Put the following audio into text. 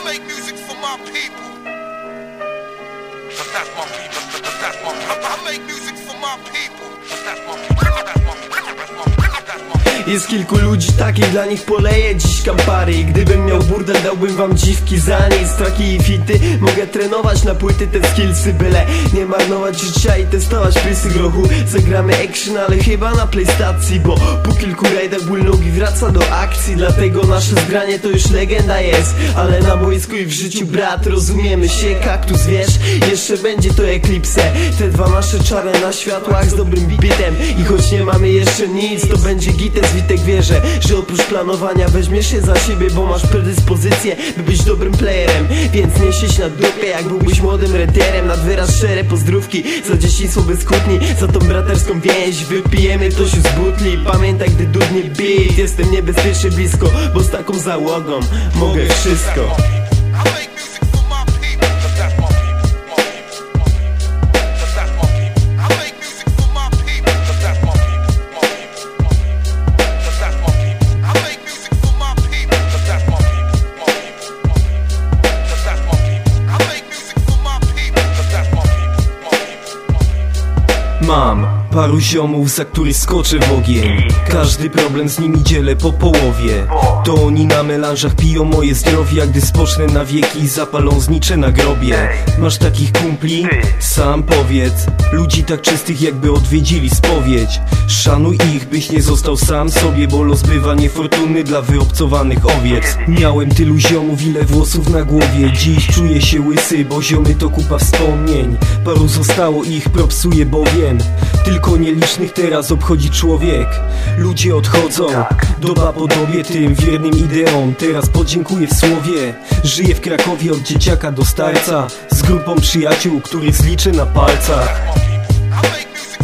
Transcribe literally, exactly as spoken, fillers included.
make music for my people. That's my people. That's my people. I make music for my people. That's my people. That's my people. That's my people. That's my people. Jest kilku ludzi takich, dla nich poleję dziś kampary. I gdybym miał burdel, dałbym wam dziwki za nic. Traki i fity, mogę trenować na płyty te skillsy, byle nie marnować życia i testować pysy grochu. Zagramy action, ale chyba na PlayStacji, bo po kilku rajdach ból nogi wraca do akcji. Dlatego nasze zgranie to już legenda jest, ale na boisku i w życiu, brat, rozumiemy się. Kaktus, wiesz, jeszcze będzie to Eclipse. Te dwa nasze czarne na światłach z dobrym bitem. I choć nie mamy jeszcze nic, to będzie gites. Witek wierzę, że oprócz planowania weźmiesz się za siebie, bo masz predyspozycję, by być dobrym playerem. Więc nie siedź na dupie, jak byłbyś młodym reterem. Nad wyraz szczere pozdrówki za dzieciństwo bez kłótni, za tą braterską więź. Wypijemy to się z butli. Pamiętaj, gdy dudnie beat, jestem niebezpiecznie blisko, bo z taką załogą mogę wszystko. Mam paru ziomów, za których skoczę w ogień. Każdy problem z nimi dzielę po połowie. To oni na melanżach piją moje zdrowie, a gdy spocznę na wieki, zapalą znicze na grobie. Masz takich kumpli? Sam powiedz. Ludzi tak czystych, jakby odwiedzili spowiedź. Szanuj ich, byś nie został sam sobie, bo los bywa niefortunny dla wyobcowanych owiec. Miałem tylu ziomów, ile włosów na głowie. Dziś czuję się łysy, bo ziomy to kupa wspomnień. Paru zostało i ich propsuję, bo wiem, tylko nielicznych teraz obchodzi człowiek. Ludzie odchodzą, doba podobie tym wiernym ideom. Teraz podziękuję w słowie. Żyję w Krakowie od dzieciaka do starca, z grupą przyjaciół, których zliczę na palcach.